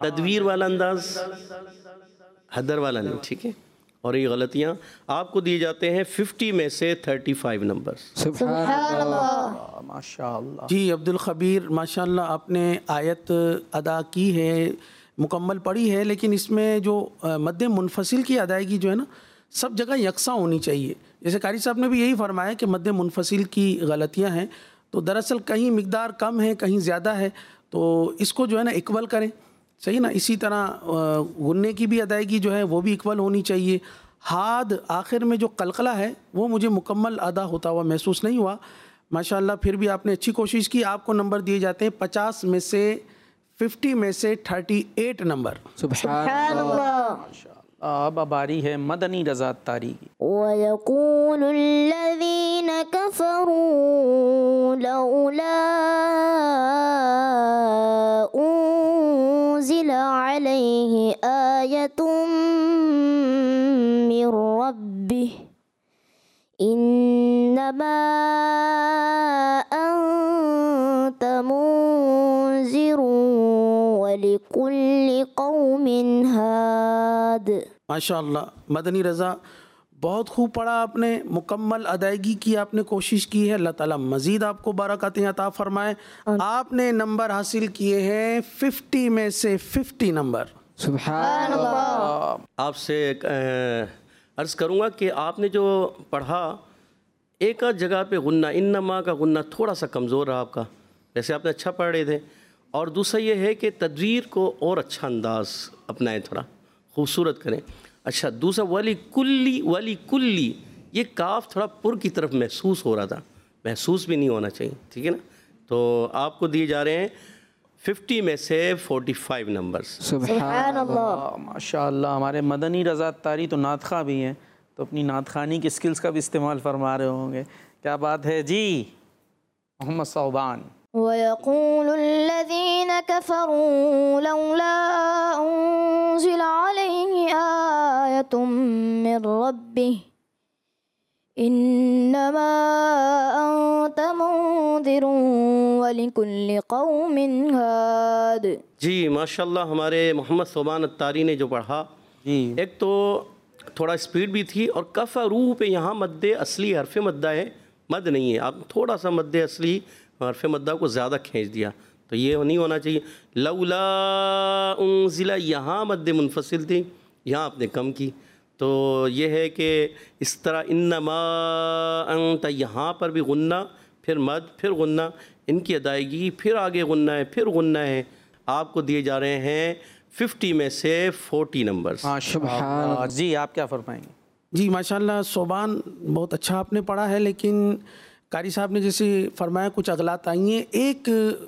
تدویر والا انداز، حدر والا نہیں، ٹھیک ہے. اور یہ غلطیاں آپ کو دیے جاتے ہیں 50 میں سے 35 نمبر. سبحان اللہ. ماشاء اللہ. جی عبد الخبیر ماشاء اللہ آپ نے آیت ادا کی ہے، مکمل پڑھی ہے، لیکن اس میں جو مد منفصل کی ادائیگی جو ہے نا سب جگہ یکساں ہونی چاہیے. جیسے قاری صاحب نے بھی یہی فرمایا کہ مد منفصل کی غلطیاں ہیں، تو دراصل کہیں مقدار کم ہے کہیں زیادہ ہے، تو اس کو جو ہے نا اکول کریں، صحیح نا. اسی طرح غنے کی بھی ادائیگی جو ہے وہ بھی اکول ہونی چاہیے. ہاد آخر میں جو قلقلہ ہے وہ مجھے مکمل ادا ہوتا ہوا محسوس نہیں ہوا. ماشاءاللہ پھر بھی آپ نے اچھی کوشش کی. آپ کو نمبر دیے جاتے ہیں 50 میں سے 50 میں سے 38 نمبر. سبحان اللہ. اب باری ہے مدنی رضا اتاری کی. وَيَقُولُ الَّذِينَ كَفَرُوا لَوْلَا أُنزِلَ عَلَيْهِ آيَةٌ مِّن رَّبِّهِ إِنَّمَا أَنتَ مُنذِرٌ وَلِكُلِّ قَوْمٍ هَادٍ. ماشاءاللہ مدنی رضا بہت خوب پڑھا آپ نے، مکمل ادائیگی کی آپ نے کوشش کی ہے. اللہ تعالیٰ مزید آپ کو برکاتیں عطا فرمائے. آپ نے نمبر حاصل کیے ہیں 50 میں سے 50 نمبر. سبحان اللہ. آپ سے عرض کروں گا کہ آپ نے جو پڑھا ایک آدھ جگہ پہ غنہ، انما کا غنہ تھوڑا سا کمزور رہا آپ کا، ویسے آپ نے اچھا پڑھ رہے تھے. اور دوسرا یہ ہے کہ تدویر کو اور اچھا انداز اپنائیں، تھوڑا خوبصورت کریں. اچھا دوسرا ولی کلی یہ کاف تھوڑا پر کی طرف محسوس ہو رہا تھا، محسوس بھی نہیں ہونا چاہیے، ٹھیک ہے نا. تو آپ کو دیے جا رہے ہیں 50 میں سے 45 نمبر. سبحان اللہ. ماشاء اللہ. ہمارے مدنی رضا اتاری تو نعت خواں بھی ہیں، تو اپنی نعت خوانی کی سکلز کا بھی استعمال فرما رہے ہوں گے. کیا بات ہے جی. محمد صوبان. وَيَقُولُ الَّذِينَ كَفَرُوا لَوْلَا أُنزِلَ عَلَيْهِ آيَةٌ مِّن رَّبِّهِ إِنَّمَا أَنتَ مُنذِرٌ وَلِكُلِّ قَوْمٍ هَادٍ. جی ماشاءاللہ ہمارے محمد صوبان اتاری نے جو پڑھا، جی ایک تو تھوڑا سپیڈ بھی تھی، اور کفرو پہ یہاں مد اصلی حرف مدہ ہے، مد نہیں ہے. آپ تھوڑا سا مد اصلی حرف مدہ کو زیادہ کھینچ دیا، تو یہ نہیں ہونا چاہیے. لولا انزل یہاں مد منفصل تھی، یہاں آپ نے کم کی. تو یہ ہے کہ اس طرح انما انت یہاں پر بھی غنہ، پھر مد، پھر غنہ، ان کی ادائیگی، پھر آگے غنہ ہے، پھر غنہ ہے. آپ کو دیے جا رہے ہیں 50 میں سے 40 نمبر. ماشاءاللہ. جی آپ کیا فرمائیں گے؟ جی ماشاءاللہ صوبان بہت اچھا آپ نے پڑھا ہے، لیکن قاری صاحب نے جیسے فرمایا کچھ اغلاط آئی ہیں. ایک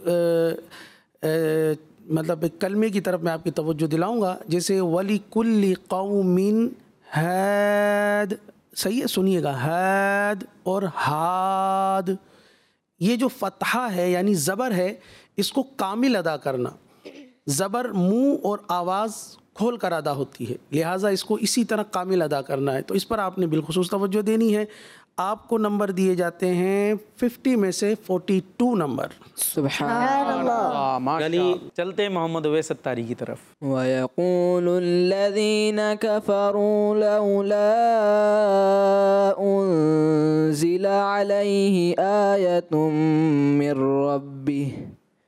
مطلب ایک کلمے کی طرف میں آپ کی توجہ دلاؤں گا، جیسے وَلِكُلِّ قَوْمٍ ہاد، صحیح ہے، سنیے گا، ہاد اور ہاد، یہ جو فتحہ ہے یعنی زبر ہے، اس کو کامل ادا کرنا. زبر منہ اور آواز کھول کر ادا ہوتی ہے، لہٰذا اس کو اسی طرح کامل ادا کرنا ہے. تو اس پر آپ نے بالخصوص توجہ دینی ہے. آپ کو نمبر دیے جاتے ہیں 50 میں سے 42 نمبر. سبحان اللہ. ماشاءاللہ. چلتے محمد اویس اتاری کی طرف. وَيَقُولُ الَّذِينَ كَفَرُوا لَوْلَا أُنزِلَ عَلَيْهِ آيَةٌ مِّن رَّبِّهِ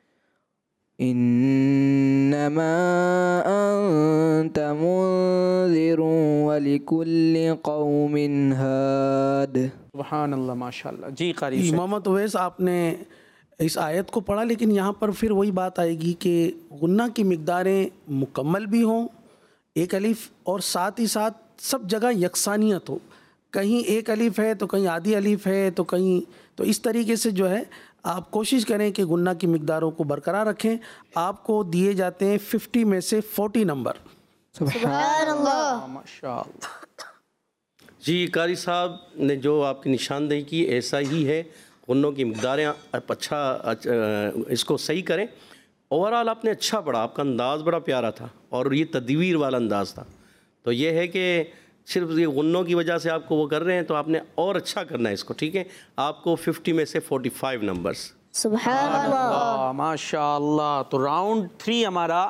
إِنَّمَا أَنتَ مُنذِرٌ وَلِكُلِّ قَوْمٍ هَادٍ. سبحان اللہ. ماشاءاللہ. جی قاری صاحب. محمد اویس آپ نے اس آیت کو پڑھا، لیکن یہاں پر پھر وہی بات آئے گی کہ غنہ کی مقداریں مکمل بھی ہوں، ایک الف، اور ساتھ ہی ساتھ سب جگہ یکسانیت ہو. کہیں ایک الف ہے تو کہیں آدھی الف ہے تو کہیں، تو اس طریقے سے جو ہے آپ کوشش کریں کہ غنہ کی مقداروں کو برقرار رکھیں. آپ کو دیے جاتے ہیں 50 میں سے 40 نمبر. سبحان اللہ. ماشاءاللہ. جی قاری صاحب نے جو آپ کی نشاندہی کی ایسا ہی ہے. غنوں کی مقداریں اچھا اس کو صحیح کریں. اوورال آپ نے اچھا پڑھا، آپ کا انداز بڑا پیارا تھا، اور یہ تدویر والا انداز تھا. تو یہ ہے کہ صرف یہ غنوں کی وجہ سے آپ کو وہ کر رہے ہیں، تو آپ نے اور اچھا کرنا ہے اس کو، ٹھیک ہے. آپ کو 50 میں سے 45 نمبرز. سبحان اللہ. ماشاءاللہ. تو راؤنڈ 3 ہمارا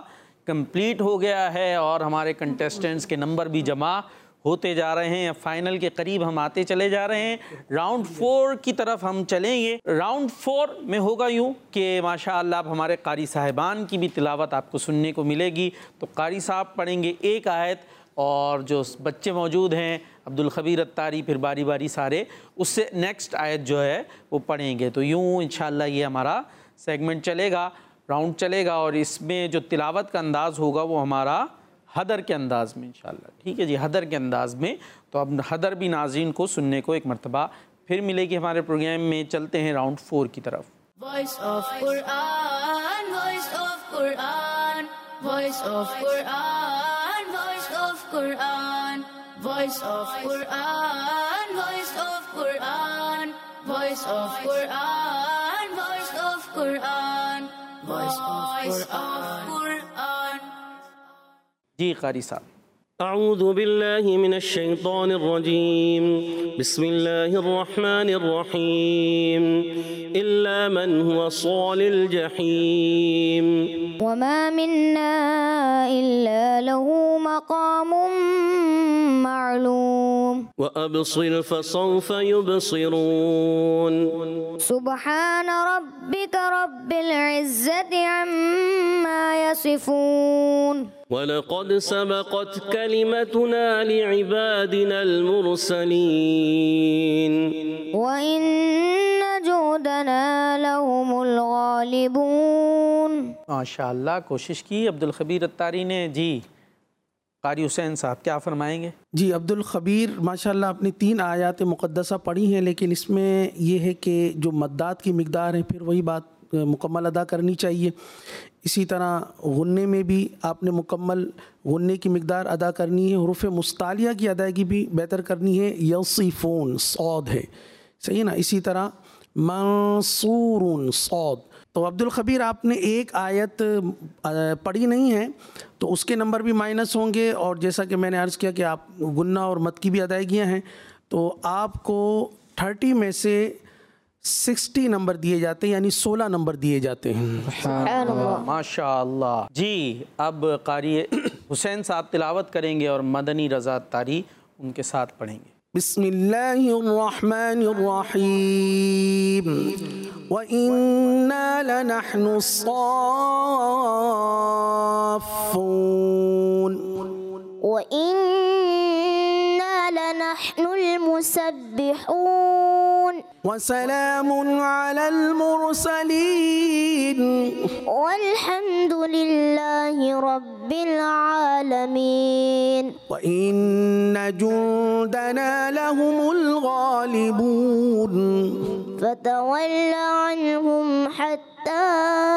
کمپلیٹ ہو گیا ہے اور ہمارے کنٹیسٹنٹس کے نمبر بھی جمع ہوتے جا رہے ہیں. فائنل کے قریب ہم آتے چلے جا رہے ہیں. راؤنڈ 4 کی طرف ہم چلیں گے. راؤنڈ 4 میں ہوگا یوں کہ ماشاءاللہ اب ہمارے قاری صاحبان کی بھی تلاوت آپ کو سننے کو ملے گی. تو قاری صاحب پڑھیں گے ایک آیت اور جو بچے موجود ہیں عبدالخبیر اتاری پھر باری باری سارے اس سے نیکسٹ آیت جو ہے وہ پڑھیں گے. تو یوں انشاءاللہ یہ ہمارا سیگمنٹ چلے گا, راؤنڈ چلے گا, اور اس میں جو تلاوت کا انداز ہوگا وہ ہمارا حدر کے انداز میں انشاءاللہ. ٹھیک ہے جی, حدر کے انداز میں. تو اب حدر بھی ناظرین کو سننے کو ایک مرتبہ پھر ملے گی ہمارے پروگرام میں. چلتے ہیں راؤنڈ 4 کی طرف. Voice of Quran, voice of Quran, voice of Quran, voice of Quran, voice of Quran, voice of Quran, voice of Quran, voice of Quran, voice of Quran. جی قاری صاحب. اعوذ باللہ من الشیطان الرجیم بسم اللہ الرحمن الرحیم الا من هو صال الجحیم وما منا إلا له مقام معلوم وأبصر فسوف يبصرون سبحان ربك رب العزة عما يصفون وَلَقَدْ سَبَقَتْ كَلِمَتُنَا لِعِبَادِنَا الْمُرْسَلِينَ وَإِنَّ جُودَنَا لَهُمُ الْغَالِبُونَ. ماشاءاللہ کوشش کی عبدالخبیر اتاری نے. جی قاری حسین صاحب کیا فرمائیں گے؟ جی عبدالخبیر ماشاءاللہ اپنی 3 آیات مقدسہ پڑھی ہیں, لیکن اس میں یہ ہے کہ جو مدات کی مقدار ہے پھر وہی بات مکمل ادا کرنی چاہیے. اسی طرح غنے میں بھی آپ نے مکمل غنے کی مقدار ادا کرنی ہے. حروف مستعلیہ کی ادائیگی بھی بہتر کرنی ہے. یصفون صاد ہے, صحیح ہے نا. اسی طرح منصور صاد. تو عبدالخبیر آپ نے ایک آیت پڑھی نہیں ہے تو اس کے نمبر بھی مائنس ہوں گے, اور جیسا کہ میں نے عرض کیا کہ آپ غنہ اور مد کی بھی ادائیگیاں ہیں تو آپ کو 30 میں سے 60 نمبر دیے جاتے ہیں, یعنی 16 نمبر دیے جاتے ہیں. ماشاءاللہ. جی اب قاری حسین صاحب تلاوت کریں گے اور مدنی رضا اتاری ان کے ساتھ پڑھیں گے. بسم اللہ الرحمن الرحیم وَإِنَّا لَنَحْنُ الصَّافُّونَ وَإِنَّا لَنَحْنُ الْمُسَبِّحُونَ وَسَلَامٌ عَلَى الْمُرْسَلِينَ وَالْحَمْدُ لِلَّهِ رَبِّ الْعَالَمِينَ وَإِنَّ جُندَنَا لَهُمُ الْغَالِبُونَ فَتَوَلَّ عَنْهُمْ حَتَّى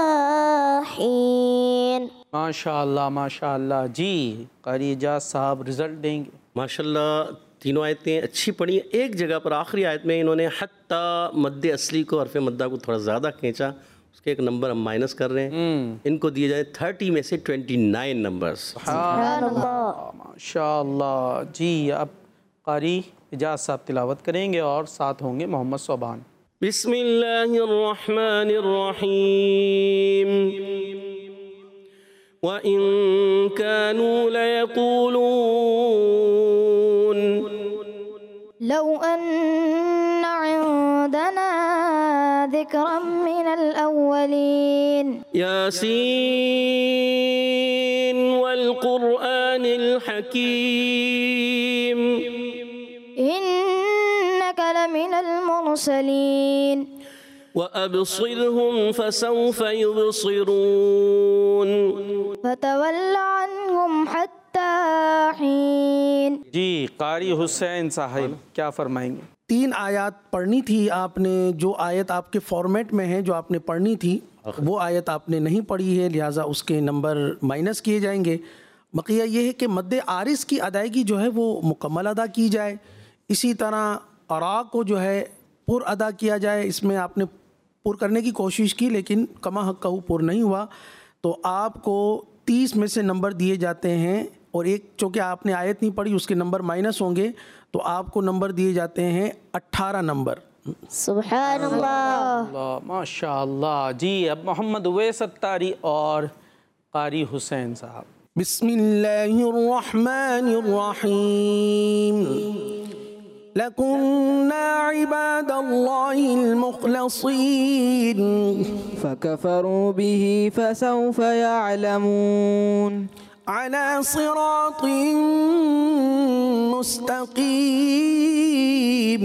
حِينٍ. ماشاءاللہ ماشاءاللہ. جی قاری اجاز صاحب رزلٹ دیں گے. ماشاءاللہ تینوں آیتیں اچھی پڑھی ہیں. ایک جگہ پر آخری آیت میں انہوں نے حتیٰ مد اصلی کو حرف مدہ کو تھوڑا زیادہ کھینچا, اس کے ایک نمبر ہم مائنس کر رہے ہیں. ان کو دیے جائیں 30 میں سے 29 نمبرز. سبحان اللہ. ماشاءاللہ. جی اب قاری اجاز صاحب تلاوت کریں گے اور ساتھ ہوں گے محمد صوبان. بسم اللہ الرحمن الرحیم وَإِن كَانُوا لَيَقُولُونَ لو أن عندنا ذكرا من الأولين ياسين والقرآن الحكيم إنك لمن المرسلين وأبصرهم فسوف يبصرون فتول عنهم حتى حين. جی قاری حسین صاحب کیا فرمائیں گے؟ 3 آیات پڑھنی تھی آپ نے. جو آیت آپ کے فارمیٹ میں ہے جو آپ نے پڑھنی تھی وہ آیت آپ نے نہیں پڑھی ہے, لہٰذا اس کے نمبر مائنس کیے جائیں گے. بقیہ یہ ہے کہ مد عارض کی ادائیگی جو ہے وہ مکمل ادا کی جائے. اسی طرح اراء کو جو ہے پر ادا کیا جائے. اس میں آپ نے پر کرنے کی کوشش کی لیکن کما حق کا پر نہیں ہوا, تو آپ کو 30 میں سے نمبر دیے جاتے ہیں, اور ایک چونکہ آپ نے آیت نہیں پڑھی اس کے نمبر مائنس ہوں گے, تو آپ کو نمبر دیے جاتے ہیں 18 نمبر. سبحان اللہ. ماشاءاللہ. جی اب محمد اویس اتاری اور قاری حسین صاحب. بسم اللہ الرحمن الرحیم لَكُنَّا عِبَادَ اللَّهِ الْمُخْلَصِينَ فكفروا به فسوف يعلمون عَلَى صِرَاطٍ مُسْتَقِيمٍ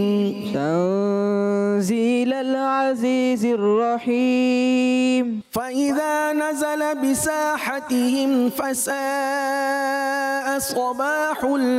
تنزيل العزيز الرحيم فَإِذَا نَزَلَ بِسَاحَتِهِمْ فَسَاءَ صَبَاحُ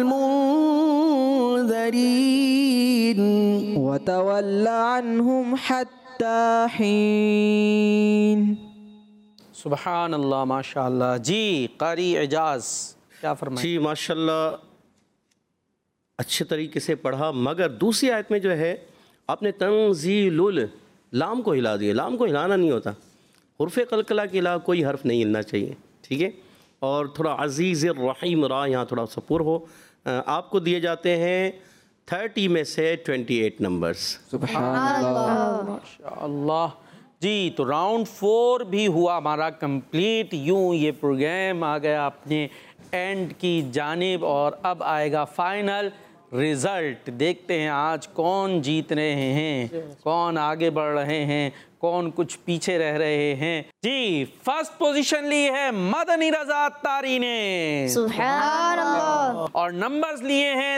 الْمُنذَرِينَ وتول عنهم حتى حين. سبحان اللہ، ماشاء اللہ. جی قاری اعجاز کیا فرمائیں؟ جی ماشاءاللہ اچھے طریقے سے پڑھا، مگر دوسری آیت میں جو ہے آپ نے تنزیل لام کو ہلا دیا. لام کو ہلانا نہیں ہوتا، حرف قلقلہ کے علاوہ کوئی حرف نہیں ہلنا چاہیے، ٹھیک ہے. اور تھوڑا عزیز الرحیم را یہاں تھوڑا سپور ہو. آپ کو دیے جاتے ہیں 30 میں سے 28 نمبرز. سبحان اللہ. ماشاء اللہ. جی تو راؤنڈ 4 بھی ہوا ہمارا کمپلیٹ. یوں یہ پروگرام آ گیا اپنے اینڈ کی جانب، اور اب آئے گا فائنل رزلٹ. دیکھتے ہیں آج کون جیت رہے ہیں، کون آگے بڑھ رہے ہیں، کون کچھ پیچھے رہ رہے ہیں. جی فرسٹ پوزیشن لی ہے مدنی رضا اتاری نے، سبحان اللہ. اور نمبرز لیے ہیں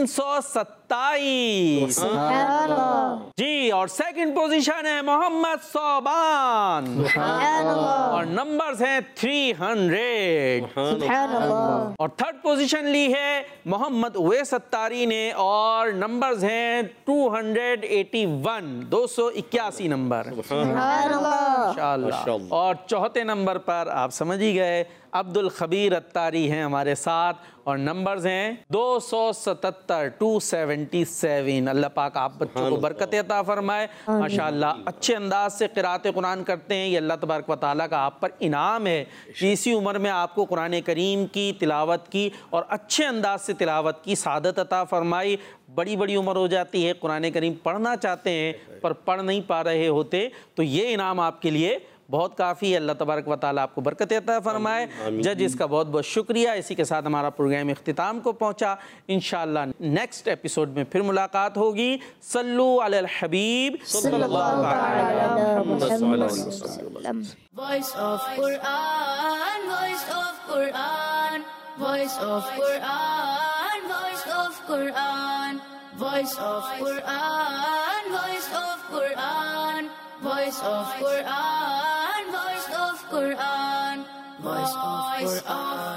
327. سبحان اللہ. جی اور سیکنڈ پوزیشن ہے محمد صوبان، سبحان اللہ. اور نمبرز ہیں 300. سبحان اللہ. اور تھرڈ پوزیشن لی ہے محمد اویس اتاری نے، اور نمبرز ہیں 281، 281 نمبر. سبحان اللہ. ماشاءاللہ. اور چوتھے نمبر پر آپ سمجھ ہی گئے عبد الخبیر اتاری ہیں ہمارے ساتھ، اور نمبرز ہیں 277، 277. اللہ پاک آپ بچوں کو برکت عطا فرمائے. ماشاءاللہ اچھے انداز سے قرأت قرآن کرتے ہیں، یہ اللہ تبارک و تعالیٰ کا آپ پر انعام ہے کہ اسی عمر میں آپ کو قرآن کریم کی تلاوت کی اور اچھے انداز سے تلاوت کی سعادت عطا فرمائی. بڑی بڑی عمر ہو جاتی ہے، قرآن کریم پڑھنا چاہتے ہیں پر پڑھ نہیں پا رہے ہوتے، تو یہ انعام آپ کے لیے بہت کافی ہے. اللہ تبارک و تعالیٰ آپ کو برکت عطا فرمائے. ججز کا بہت بہت شکریہ. اسی کے ساتھ ہمارا پروگرام اختتام کو پہنچا. انشاءاللہ نیکسٹ ایپیسوڈ میں پھر ملاقات ہوگی. صلو علی الحبیب صلی اللہ علیہ وسلم. Voice of Quran, voice of Quran, voice of Quran, voice of Quran, voice of Quran, voice of Quran, voice of Quran, voice of Quran, voice of Quran.